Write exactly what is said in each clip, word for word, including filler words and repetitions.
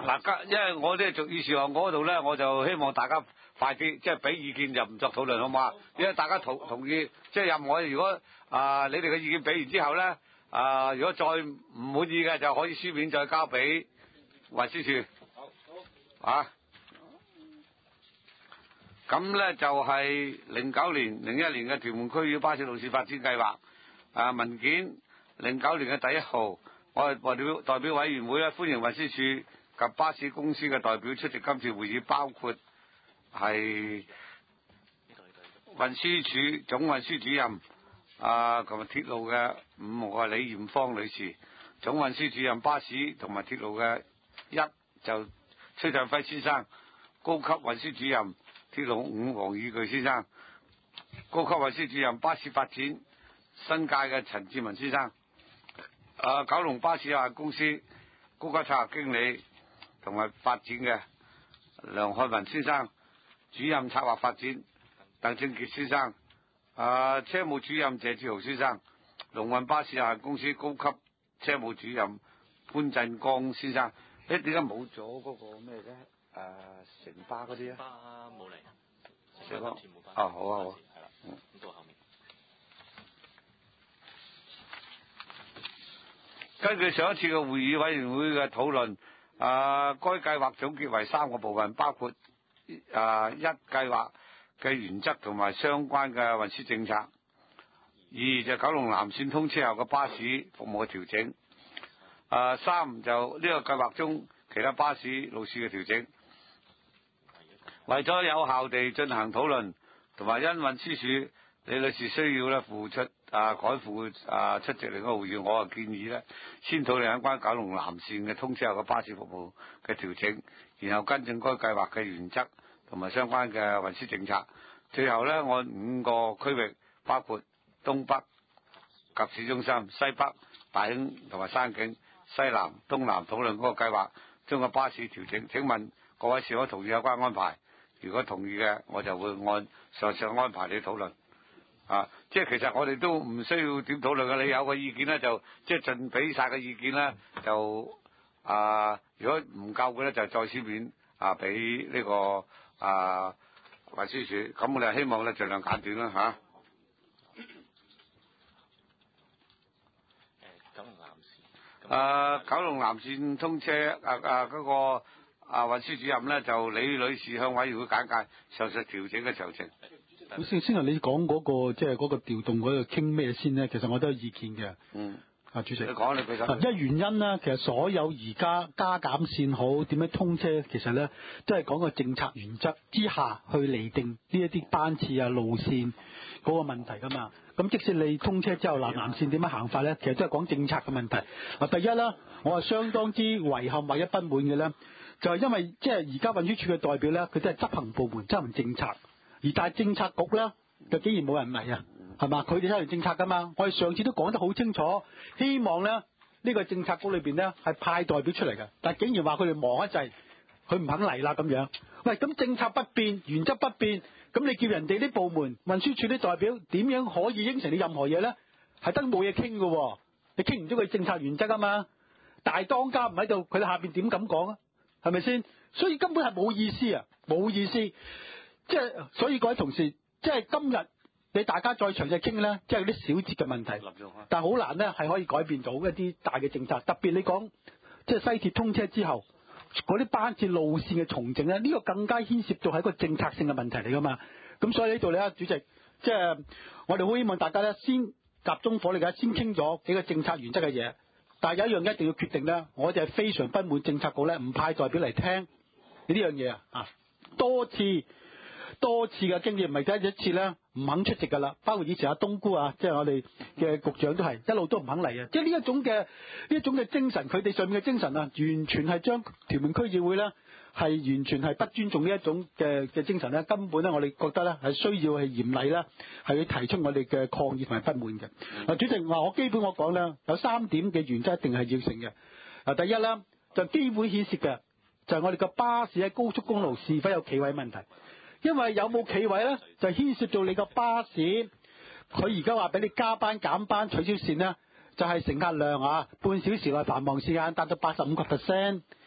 嗱，因為我啲做議事項嗰度咧，我就希望大家快啲，即係俾意見就唔作討論，好嘛？因為大家同同意，即係任何如果啊、呃、你哋嘅意見俾完之後咧，啊、呃、如果再唔滿意嘅就可以書面再交俾運輸署。好，好。啊。咁咧就係零九年、零一年嘅屯門區域巴士路線發展計劃啊文件，零九年嘅第一號，我係代表代表委員會咧，歡迎運輸署及巴士公司嘅代表出席今次會議，包括係運輸署總運輸主任啊，同埋鐵路嘅五號係李艷芳女士，總運輸主任巴士同埋鐵路嘅一就崔振輝先生，高級運輸主任鐵路五黃宇巨先生，高級運輸主任巴士發展新界嘅陳志文先生，啊九龍巴士有限公司高級策劃經理同埋發展嘅梁漢文先生，主任策劃發展鄧正傑先生，啊車務主任謝志豪先生，龍運巴士有限公司高級車務主任潘振剛先生。誒，點解冇咗嗰個咩啫？誒、呃，城巴嗰啲啊？ 巴冇嚟， 城巴冇巴。 啊，好啊好啊。 係啦，嗯，咁到後面。 根據上一次嘅會議委員會嘅討論，啊、呃，該計劃總結為三個部分，包括啊、呃、一計劃嘅原則同埋相關嘅運輸政策，二就九龍南線通車後嘅巴士服務嘅調整，啊、呃、三就呢個計劃中其他巴士路線嘅調整。為咗有效地進行討論，同埋因運輸署李女士需要咧付出啊趕赴啊出席另一個會議，我啊建議咧先討論有關九龍南線嘅通車後嘅巴士服務嘅調整，然後跟進該計劃嘅原則同埋相關嘅運輸政策。最後咧按五個區域，包括東北及市中心、西北、大興同埋山景、西南、東南討論嗰個計劃中嘅巴士調整。請問各位是否同意有關安排？如果同意嘅，我就會按上述安排你討論。啊，即係其實我哋都唔需要點討論嘅，你有個意見咧就即係盡俾晒個意見咧，就啊如果唔夠嘅咧就再書面啊俾呢個啊運輸署。咁我哋希望咧盡量簡短啦嚇。 誒，九龍南線。 啊，九龍南線通車啊啊嗰個。啊，運輸主任咧就李女士向委員會簡介上述調整嘅詳情。 先先頭你講嗰、嗰個即係嗰個調動嗰度傾咩先咧？其實我都有意見嘅。 嗯。 啊，主席。你講你佢就。 因為原因咧，其實所有而家加減線好點樣通車，其實咧都係講個政策原則之下去釐定呢一啲班次啊路線嗰個問題噶嘛。咁即使你通車之後南南線點樣行法咧，其實都係講政策嘅問題。嗱，第一啦，我係相當之遺憾或者不滿嘅咧。就係因為即係而家運輸署嘅代表咧，佢都係執行部門執行政策，而但係政策局咧就竟然冇人嚟啊，係嘛？佢哋執行政策噶嘛，我哋上次都講得好清楚，希望咧呢、呢個政策局裏邊咧係派代表出嚟嘅，但係竟然話佢哋忙一陣，佢唔肯嚟啦咁樣。喂，咁政策不變，原則不變，咁你叫人哋啲部門運輸署啲代表點樣可以應承你任何嘢咧？係得冇嘢傾嘅，你傾唔到佢政策原則啊嘛？大當家唔喺度，佢哋下邊點咁講啊？係咪先？所以根本係冇意思啊，冇意思。即係所以各位同事，即係今日你大家再詳細傾咧，即係啲小節嘅問題，但係好難咧係可以改變到一啲大嘅政策。特別你講即係西鐵通車之後嗰啲班次路線嘅重整咧，呢個更加牽涉到係一個政策性嘅問題嚟噶嘛。咁所以呢度咧，主席，即係我哋好希望大家咧先集中火力嘅，先傾咗幾個政策原則嘅嘢。但係有一樣一定要決定咧，我哋係非常不滿政策局咧唔派代表嚟聽呢樣嘢啊！啊，多次多次嘅經驗，唔係第一次咧唔肯出席噶啦。包括以前阿冬姑啊，即係我哋嘅局長都係一路都唔肯嚟啊！即係呢一種嘅呢一種嘅精神，佢哋上面嘅精神啊，完全係將屯門區議會咧係完全係不尊重呢一種嘅嘅精神咧。根本咧，我哋覺得咧係需要係嚴厲咧，係要提出我哋嘅抗議同埋不滿嘅。嗱，主席話我基本我講咧有三點嘅原則一定係要成嘅。嗱，第一咧就基本顯示嘅就係我哋嘅巴士喺高速公路是否有企位問題，因為有冇企位咧就牽涉到你個巴士佢而家話俾你加班減班取消線咧，就係乘客量啊半小時內繁忙時間達到八十五個 percent。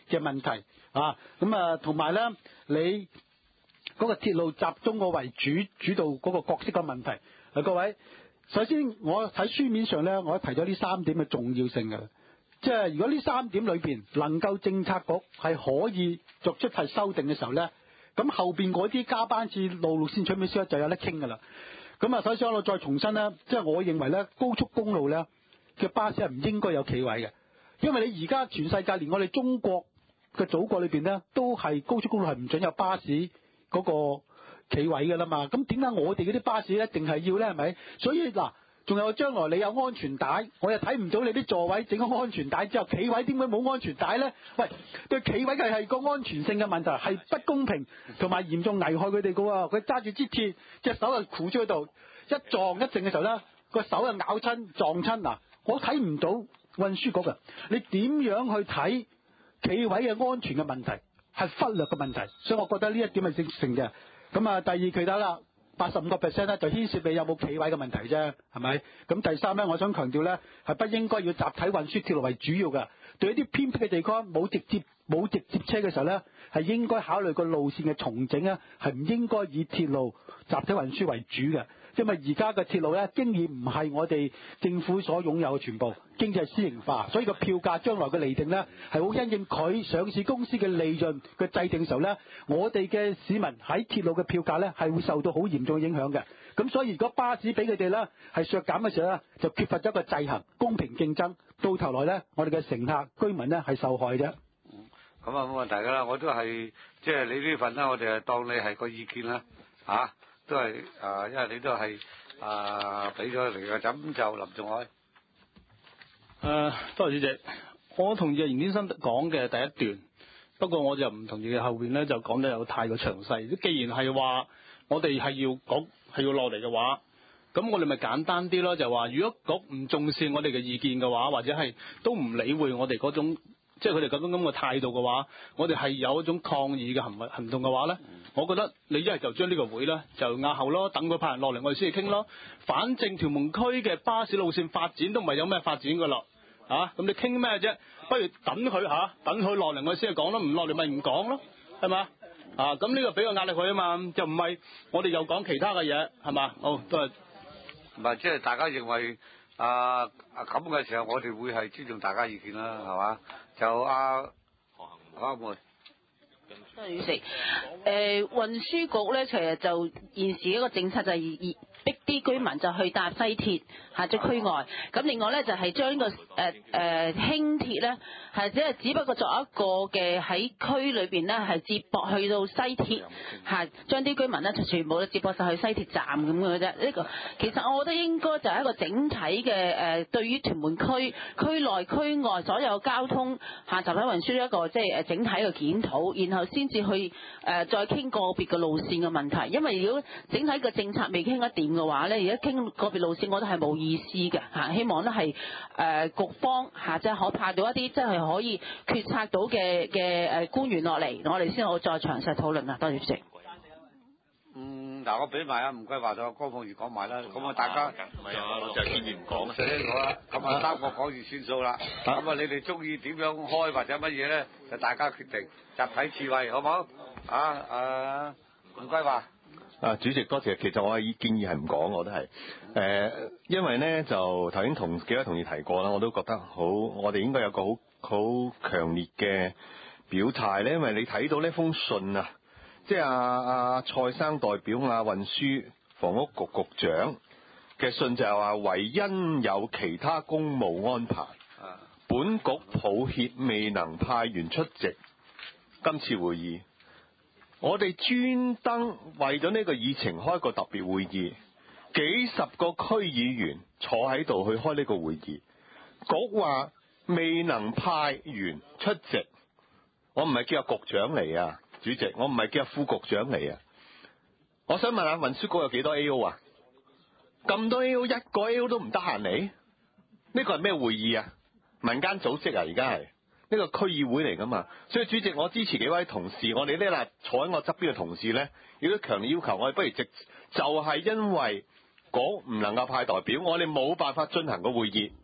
嘅問題啊。咁啊，同埋咧，你嗰個鐵路集中個為主主導嗰個角色嘅問題。啊，各位，首先我喺書面上咧，我提咗呢三點嘅重要性嘅。即係如果呢三點裏邊能夠政策局係可以作出係修訂嘅時候咧，咁後邊嗰啲加班次路路線取消咧就有得傾㗎啦。咁啊，首先我再重申咧，即係我認為咧，高速公路咧嘅巴士係唔應該有企位嘅，因為你而家全世界連我哋中國嘅祖國裏邊咧，都係高速公路係唔準有巴士嗰個企位㗎啦嘛。咁點解我哋嗰啲巴士一定係要咧？係咪？所以嗱。仲有將來你有安全帶，我又睇唔到你啲座位整咗安全帶之後，企位點解冇安全帶呢？喂，對企位嘅係個安全性嘅問題，係不公平同埋嚴重危害佢哋嘅喎。佢揸住支鐵，隻手就箍咗喺度，一撞一靜嘅時候呢，個手又咬親撞親嗱，我睇唔到運輸局嘅，你點樣去睇企位嘅安全嘅問題係忽略嘅問題，所以我覺得呢一點係正成嘅。咁啊，第二佢得啦。八十五個 percent 咧就牽涉你有冇企位嘅問題啫，係咪？咁第三咧，我想強調咧係不應該要集體運輸鐵路為主要嘅。對一啲偏僻嘅地方冇直接冇直接車嘅時候咧，係應該考慮個路線嘅重整啊，係唔應該以鐵路集體運輸為主嘅。因為而家嘅鐵路咧，經已唔係我哋政府所擁有嘅全部，經濟私營化，所以個票價將來嘅釐定咧係好因應佢上市公司嘅利潤嘅制定嘅時候咧，我哋嘅市民喺鐵路嘅票價咧係會受到好嚴重嘅影響嘅。咁所以如果巴士俾佢哋咧係削減嘅時候咧，就缺乏咗一個制衡、公平競爭，到頭來咧我哋嘅乘客居民咧係受害啫。 咁啊冇問題㗎啦，我都係即係你呢份啦，我哋係當你係個意見啦，嚇、啊。都係啊，因為你都係啊，俾咗嚟嘅，咁就林仲海。誒、 呃，多謝主席，我同意嚴先生講嘅第一段，不過我就唔同意嘅後邊咧就講得有太過詳細。既然係話我哋係要局係要落嚟嘅話，咁我哋咪簡單啲咯，就話如果局唔重視我哋嘅意見嘅話，或者係都唔理會我哋嗰種。即係佢哋咁樣咁嘅態度嘅話，我哋係有一種抗議嘅行為行動嘅話咧，我覺得你一係就將呢個會咧就押後咯，等佢派人落嚟我哋先至傾咯。反正屯門區嘅巴士路線發展都唔係有咩發展㗎啦，嚇、啊、咁你傾咩啫？不如等佢嚇、啊，等佢落嚟我哋先至講咯，唔落嚟咪唔講咯，係嘛？啊咁呢個俾個壓力佢啊嘛，就唔係我哋又講其他嘅嘢係嘛？好都係唔係即係大家認為啊啊咁嘅時候，我哋會係尊重大家意見啦，係嘛？就阿阿妹， 多謝主席。誒運輸局咧，其實就現時一個政策就係以逼啲居民就去搭西鐵下咗區外。咁另外咧就係將呢個誒誒輕鐵咧係只係只不過作一個嘅喺區裏邊咧係接駁去到西鐵係將啲居民咧就全部都接駁晒去西鐵站咁嘅啫。呢個其實我覺得應該就係一個整體嘅誒對於屯門區區內區外所有交通下集體運輸一個即係誒整體嘅檢討，然後先至去誒再傾個別嘅路線嘅問題。因為如果整體嘅政策未傾得掂嘅話咧，而家傾個別路線我覺得係冇意思嘅嚇。希望咧係誒局方嚇即係可派到一啲即係可以決策到嘅嘅誒官員落嚟，我哋先好再詳細討論啦。多謝主席。 嗯，嗱，我俾埋啊吳桂華同阿江鳳儀講埋啦，咁啊大家唔係啊，我就建議唔講啊。 死咗啦，咁啊三個講住算數啦。咁啊你哋中意點樣開或者乜嘢咧，就大家決定，集體智慧，好唔好？啊啊吳桂華。 啊，主席多謝。其實我嘅建議係唔講，我都係誒，因為咧就頭先同幾位同事提過啦，我都覺得好，我哋應該有個好好強烈嘅表態咧，因為你睇到呢封信啊，即係阿阿蔡生代表啊運輸房屋局局長嘅信就係話，唯因有其他公務安排，本局抱歉未能派員出席今次會議。我哋專登為咗呢個議程開個特別會議，幾十個區議員坐喺度去開呢個會議，局話未能派員出席。我唔係叫阿局長嚟啊，主席，我唔係叫阿副局長嚟啊。我想問下運輸局有幾多 A O 啊？咁多 A O， 一個 A O 都唔得閒嚟？呢個係咩會議啊？民間組織啊，而家係。呢個區議會嚟噶嘛，所以主席我支持幾位同事，我哋呢嗱坐喺我側邊嘅同事呢，亦都強烈要求我哋不如直就係、是、因為嗰唔能夠派代表，我哋冇辦法進行個會議，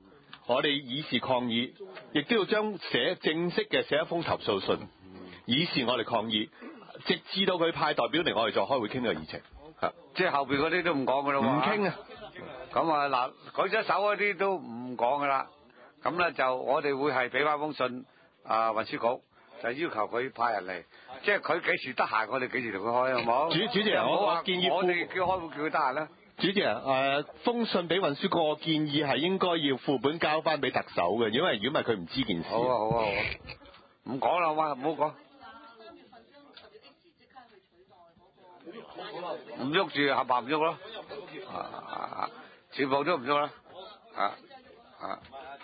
我哋以示抗議，亦都要將寫正式嘅寫一封投訴信，以示我哋抗議，直至到佢派代表嚟，我哋再開會傾呢個議程。嚇， 即係後邊嗰啲都唔講噶啦喎。 唔傾啊！ 咁啊嗱，舉咗手嗰啲都唔講噶啦。咁咧就我哋會係俾翻封信啊運輸局，就要求佢派人嚟。即係佢幾時得閒，我哋幾時同佢開，好冇？ 主主席，我我建議我哋叫開會叫佢得閒啦。 主席啊，誒封信俾運輸局，我建議係應該要副本交翻俾特首嘅，因為如果唔係佢唔知件事。 好啊好啊好啊，唔講啦，好嘛，唔好講。唔喐住，合白唔喐咯。啊啊啊！全部都唔喐啦。啊啊！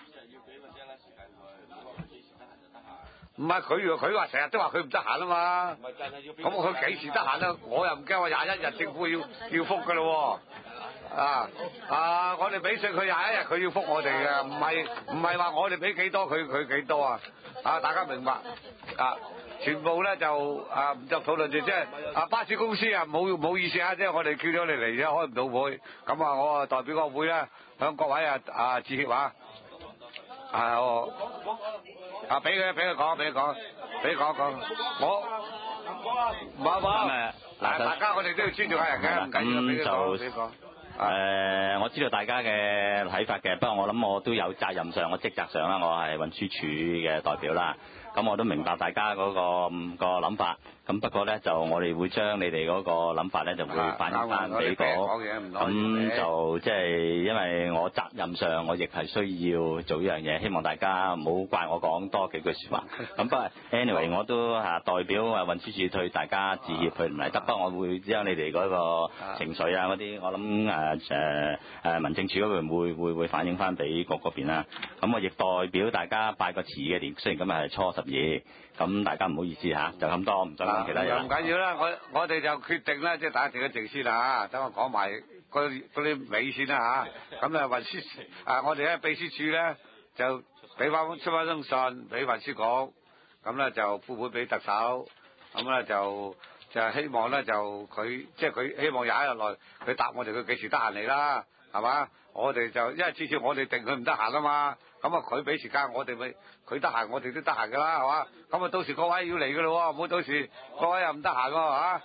唔係佢佢話成日都話佢唔得閒啊嘛。咁佢幾時得閒咧？我又唔驚話廿一日政府要要覆噶咯喎。啊啊！我哋俾信佢廿一日，佢要覆我哋嘅，唔係唔係話我哋俾幾多佢佢幾多啊？啊！大家明白啊？全部咧就啊唔作討論住，即係啊巴士公司啊冇冇意思啊！即係我哋叫咗你嚟啫，開唔到會。咁啊，我啊代表個會咧向各位啊啊致歉啊！啊我啊俾佢俾佢講，俾佢講，俾佢講講。我冇冇，嗱大家我哋都要尊重下人嘅，唔緊要，俾佢講，俾佢講。 誒，我知道大家嘅睇法嘅，不過我諗我都有責任上，我職責上啦，我係運輸署嘅代表啦。咁我都明白大家嗰、個、個諗法，咁不過咧就我哋會將你哋嗰個諗法咧就會反映翻俾個，咁就即係因為我責任上我亦係需要做呢樣嘢，希望大家唔好怪我講多幾句説話。咁不過 anyway 我都係代表啊運輸署對大家致歉，佢唔嚟得，不過我會將你哋嗰個情緒啊嗰啲，我諗誒誒誒民政處嗰邊會會會反映翻俾局嗰邊啦。咁我亦代表大家拜個遲嘅年，雖然今日係初十。嘢咁大家唔好意思嚇，就咁多，唔再講其他嘢。 唔緊要啦，我我哋就決定啦，即係大家靜一靜先啦嚇，等我講埋嗰嗰啲尾先啦嚇。咁啊運輸啊，我哋咧秘書處咧就俾翻出翻封信俾運輸局，咁咧就副本俾特首，咁咧就就希望咧就佢即係佢希望廿一日內佢答我哋佢幾時得閒嚟啦，係嘛？我哋就因為次次我哋定佢唔得閒啊嘛。咁啊，佢俾時間我哋咪佢得閒，我哋都得閒噶啦，係嘛？咁啊，到時各位要嚟噶咯喎，唔好到時各位又唔得閒喎，嚇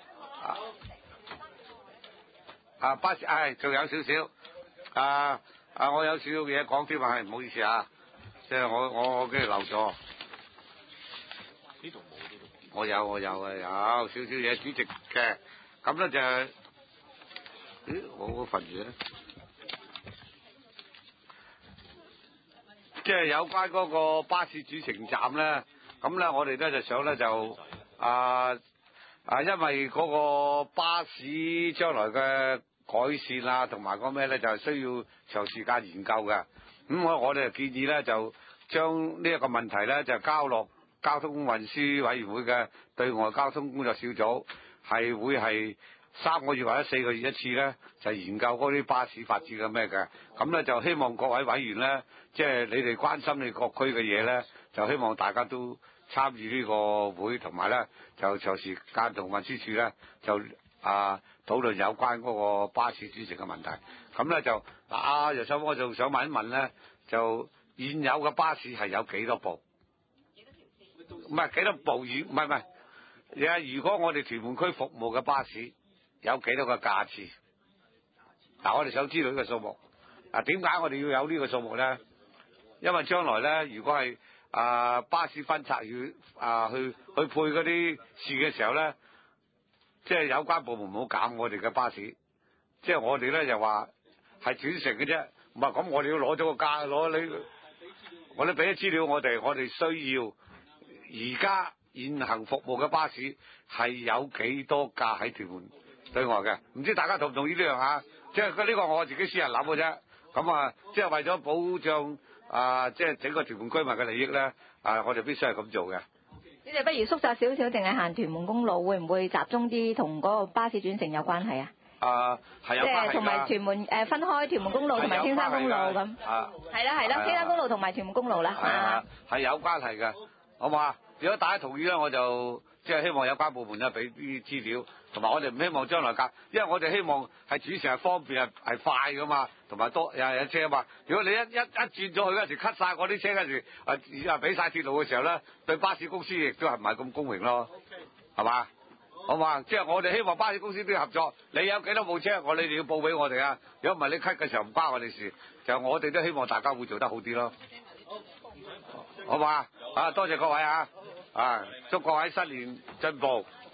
啊！巴士，唉，仲有少少啊啊！我有少少嘢講添啊，係唔好意思啊，即係我我我跟住漏咗。呢度冇呢度。我有我有啊，有少少嘢主席嘅，咁咧就，咦？我嗰份嘢。即係有關嗰個巴士主城站咧，咁咧我哋咧就想咧就啊啊，因為嗰個巴士將來嘅改善啊，同埋嗰咩咧就係需要長時間研究嘅。咁我我哋就建議咧就將呢一個問題咧就交落交通運輸委員會嘅對外交通工作小組，係會係三個月或者四個月一次咧，就研究嗰啲巴士發展嘅咩嘅。咁咧就希望各位委員咧。即係你哋關心你各區嘅嘢咧，就希望大家都參與呢個會，同埋咧就長時間同運輸署咧就啊討論有關嗰個巴士轉乘嘅問題。咁咧就嗱，阿楊生，我仲想問一問咧，就現有嘅巴士係有幾多部？唔係幾多部？如唔係唔係，如果我哋屯門區服務嘅巴士有幾多個架次？嗱，我哋想知道呢個數目。嗱，點解我哋要有呢個數目咧？因為將來咧，如果係啊、呃、巴士分拆要啊、呃、去去配嗰啲事嘅時候咧，即係有關部門唔好減我哋嘅巴士，即係我哋咧就話係轉乘嘅啫，唔係咁我哋要攞咗個價，攞你，我哋俾啲資料我哋，我哋需要而家現行服務嘅巴士係有幾多架喺屯門對外嘅？唔知大家同唔同意呢樣啊？即係呢個我自己私人諗嘅啫。咁啊，即係為咗保障。啊！即係整個屯門居民嘅利益咧，啊！我哋必須係咁做嘅。 你哋不如縮窄少少，淨係行屯門公路，會唔會集中啲同嗰個巴士轉乘有關係啊？ 啊，係有關係㗎。即係同埋屯門誒分開屯門公路同埋青山公路咁。啊，係啦係啦，青山公路同埋屯門公路啦。係啊，係有關係嘅，好嘛？ 如果大家同意咧，我就即係希望有關部門咧俾啲資料，同埋我哋唔希望將來隔，因為我哋希望係主持係方便係係快噶嘛，同埋多有有車嘛。如果你一一一轉咗去嗰時 cut 晒嗰啲車嗰時，啊啊俾晒鐵路嘅時候咧，對巴士公司亦都係唔係咁公平咯，係嘛？好嘛？即係我哋希望巴士公司都要合作。你有幾多部車，我你哋要報俾我哋啊！如果唔係你 cut 嘅時候唔關我哋事，就我哋都希望大家會做得好啲咯。好嘛？啊，多謝各位啊！啊，祝各位新年進步。